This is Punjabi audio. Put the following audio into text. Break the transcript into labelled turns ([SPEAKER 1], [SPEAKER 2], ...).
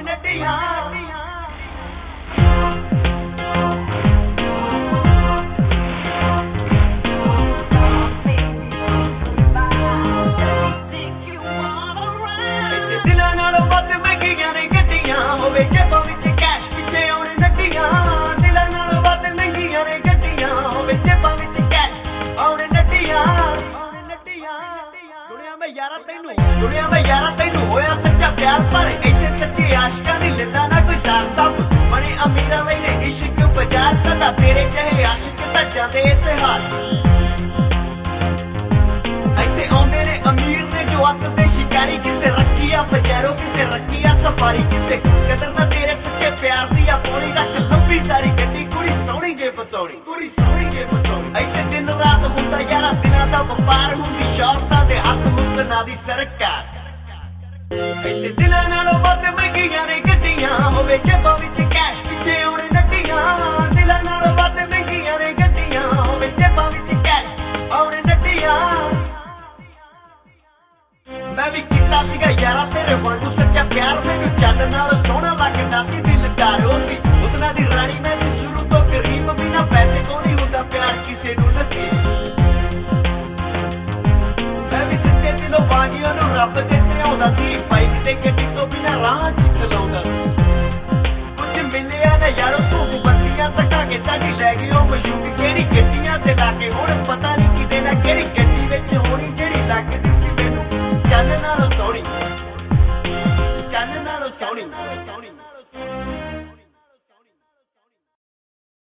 [SPEAKER 1] ਨੱਟੀਆਂ ਦਿਲਾਂ ਨਾਲੋਂ ਵੱਧ ਮਹਿੰਗੀਆਂ ਨੇ ਗੱਡੀਆਂ ਹੋਵੇ ਜੇਬਾਂ ਵਿੱਚ ਕੈਸ਼ ਪਿੱਛੇ ਆਉਣ ਨੱਟੀਆਂ ਦਿਲਾਂ ਨਾਲੋਂ ਵੱਧ ਮਹਿੰਗੀਆਂ ਨੇ ਗੱਡੀਆਂ ਹੋਵੇ ਜੇਬਾਂ ਵਿੱਚ ਕੈਸ਼ ਆਉਣ ਨੱਟੀਆਂ ਦੁਨੀਆ ਮੈਂ ਯਾਰਾ ਤੈਨੂੰ ਹੋਇਆ ਸੱਚਾ ਪਿਆਰ ਪਰ ਇੱਥੇ ਸੱਚੇ ਆਸ਼ਕਾਂ ਦੀ ਲੈਂਦਾ ਨਾ ਕੋਈ ਸਾਰ ਸਭ ਬਣੇ ਅਮੀਰਾਂ ਵੇਲੇ ਇਸ਼ਕ ਬਾਜ਼ਾਰ ਸਦਾ ਤੇਰੇ ਕਹੇ ਆਸ਼ਿਕ ਤਾਂ ਜਾਂਦੇ ਇਤਿਹਾਸ ਇੱਥੇ ਆਉਂਦੇ ਨੇ ਅਮੀਰ ਨੇ ਜੋ ਅੱਤ ਦੇ ਸ਼ਿਕਾਰੀ ਕਿਸੇ ਰੱਖੀ ਆ ਬਜ਼ਾਰੋਂ ਕਿਸੇ ਰੱਖੀ ਆ ਸਫਾਰੀ ਕਿਸੇ ਕਦਰ ਨਾ ਤੇਰੇ ਸੱਚੇ ਪਿਆਰ ਦੀ ਆ ਪੌੜੀ ਰੱਖ ਲੰਬੀ ਸਾਰੀ ਗੱਡੀ ਕੁੜੀ ਸੋਹਣੀ ਜੇ ਬਤੌੜੀ ਇੱਥੇ ਦਿਨ ਰਾਤ ਹੁੰਦਾ ਯਾਰਾ ਦਿਨਾਂ ਦਾ ਵਪਾਰ ਹੁੰਦੀ ਸ਼ੌਕਾਂ ਦੇ ਹੱਥ ਮੁੱਕਣਾ ਦੀ ਸਰਕਾਰ ਇੱਥੇ ਦਿਲਾਂ ਨਾਲੋਂ ਵੱਧ ਮਹਿੰਗੀਆਂ ਨੇ ਗੱਡੀਆਂ ਹੋਵੇ ਜੇਬਾਂ ਵਿੱਚ ਕੈਸ਼ ਪਿੱਛੇ ਆਉਣ ਨੱਟੀਆਂ ਦਿਲਾਂ ਨਾਲੋਂ ਵੱਧ ਮਹਿੰਗੀਆਂ ਨੇ ਗੱਡੀਆਂ ਹੋਵੇ ਜੇਬਾਂ ਵਿੱਚ ਕੈਸ਼ ਆਉਣ ਨੱਟੀਆਂ ਮੈਂ ਵੀ ਕੀਤਾ ਸੀਗਾ ਯਾਰਾ ਤੇਰੇ ਵਾਂਗੂ ਸੱਚਾ ਪਿਆਰ ਮੈਨੂੰ ਚੰਨ ਨਾਲ ਸੋਹਣਾ ਲੱਗਦਾ ਸੀ ਦਿਲਦਾਰ ਹੁੰਦੀ ਉਤਨਾ ਦੀ ਰਾਣੀ ਮੈਂ ਵੀ ਸ਼ੁਰੂ ਤੋਂ ਗਰੀਬ ਬਿਨਾ ਪੈਸੇ ਤੋਂ ਨਹੀਂ ਹੁੰਦਾ ਪਿਆਰ ਕਿਸੇ ਨੂੰ ਨਸੀਬ ਮੈਂ ਵੀ ਸੱਚੇ ਦਿਲੋਂ ਬਾਣੀਆਂ ਨੂੰ ਰੱਬ ਦੇ ਤੇ ਆਉਂਦਾ ਸੀ ਬਾਈਕ ਤੇ ਗੱਡੀ ਤੋਂ ਬਿਨਾ ਰਾਹ ਚ ਚਲਾਉਂਦਾ ਕੁਝ ਮਿਲਿਆ ਨਾ ਯਾਰੋ ਤੂੰ ਬੰਦੀਆਂ ਤੱਕਾ ਕੇ ਸਾਡੀ ਲੈ ਗਈ ਉਹ ਮਸ਼ੂਕ ਕਿਹੜੀ ਗੱਡੀਆਂ ਤੇ ਲਾ ਕੇ ਹੁਣ ਪਤਾ ਨਹੀਂ ਕਿਤੇ ਨਾ ਕਿਹੜੀ ਗੱਡੀ ਵਿੱਚ ਹੋਣੀ ਜਿਹੜੀ ਲੱਗਦੀ